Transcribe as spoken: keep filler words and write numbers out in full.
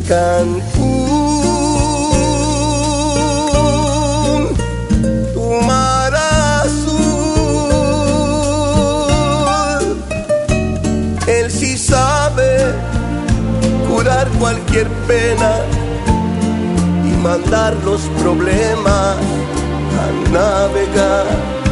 Cancún, tu mar azul, él sí sabe curar cualquier pena y mandar los problemas a navegar.